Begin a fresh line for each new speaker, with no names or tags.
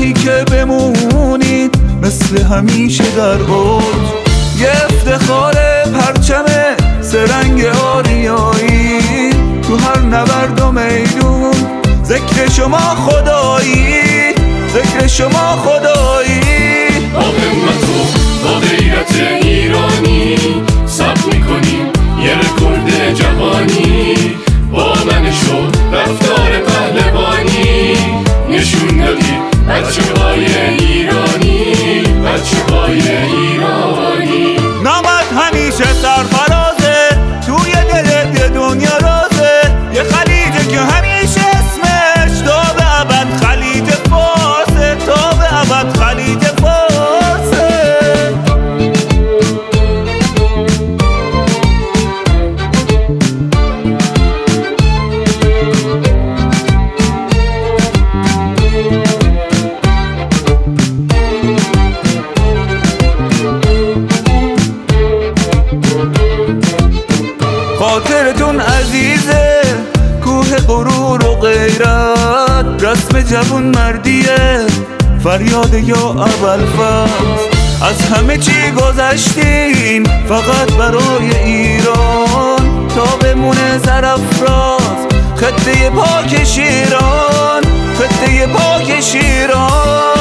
الهی که بمونید مثل همیشه در اوج. یه افتخار پرچم سرنگ آریایی تو هر نبرد و میدون، ذکر شما خدایی، ذکر شما خدایی.
با همت و با غیرت ایرانی ثبت میکنیم یه رکورد جهانی. با منش و رفتار پهلوانی نشون دادی بچه‌های ایرانی، بچه‌های ایرانی.
نامت همیشه سرفرازه، توی دل یه دنیا رازه. یه خلیجه که همیشه اسمش تا به ابد خلیج فارسه، تا به ابد خلیج فارسه. خاطرتون عزیزه، کوه غرور و غیرت، رسم جوون مردیه، فریاد یا ابوالفضل. از همه چی گذشتین فقط برای ایران، تا بمونه سرافراز خطه پاک شیران، خطه پاک شیران.